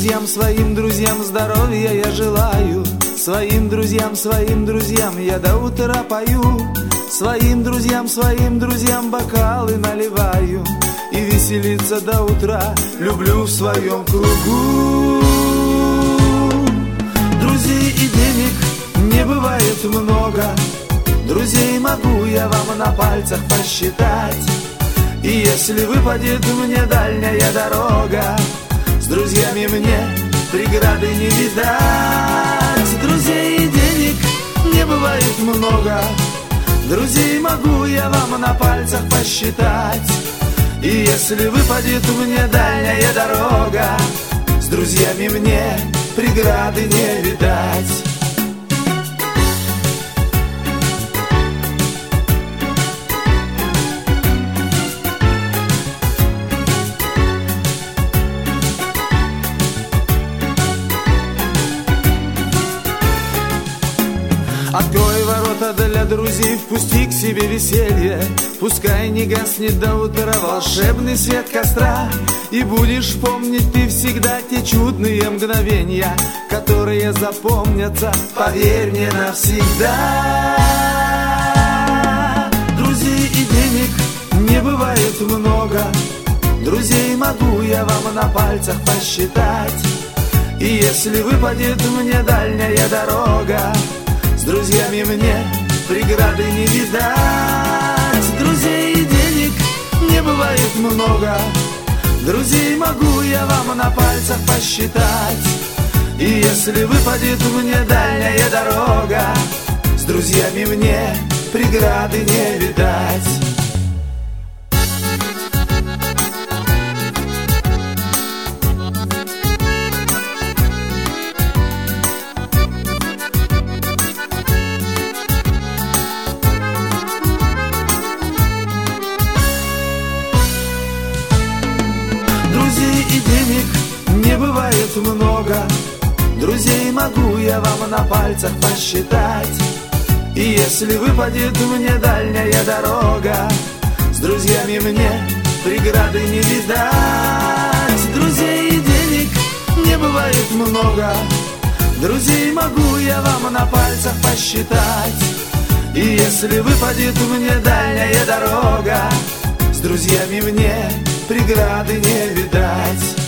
своим друзьям здоровья я желаю. Своим друзьям я до утра пою. Своим друзьям бокалы наливаю. И веселиться до утра люблю в своем кругу. Друзей и денег не бывает много. Друзей могу я вам на пальцах посчитать. И если выпадет мне дальняя дорога, с друзьями мне преграды не видать. Друзей и денег не бывает много. Друзей могу я вам на пальцах посчитать. И если выпадет мне дальняя дорога, с друзьями мне преграды не видать. Открой ворота для друзей, впусти к себе веселье. Пускай не гаснет до утра волшебный свет костра. И будешь помнить ты всегда те чудные мгновения, которые запомнятся, поверь мне, навсегда. Друзей и денег не бывает много. Друзей могу я вам на пальцах посчитать. И если выпадет мне дальняя дорога, с друзьями мне преграды не видать. Друзей и денег не бывает много. Друзей могу я вам на пальцах посчитать. И если выпадет мне дальняя дорога, с друзьями мне преграды не видать. Друзей и денег не бывает много. Друзей могу я вам на пальцах посчитать. И если выпадет мне дальняя дорога, с друзьями мне преграды не видать. Друзей и денег не бывает много. Друзей могу я вам на пальцах посчитать. И если выпадет мне дальняя дорога, с друзьями мне преграды не видать.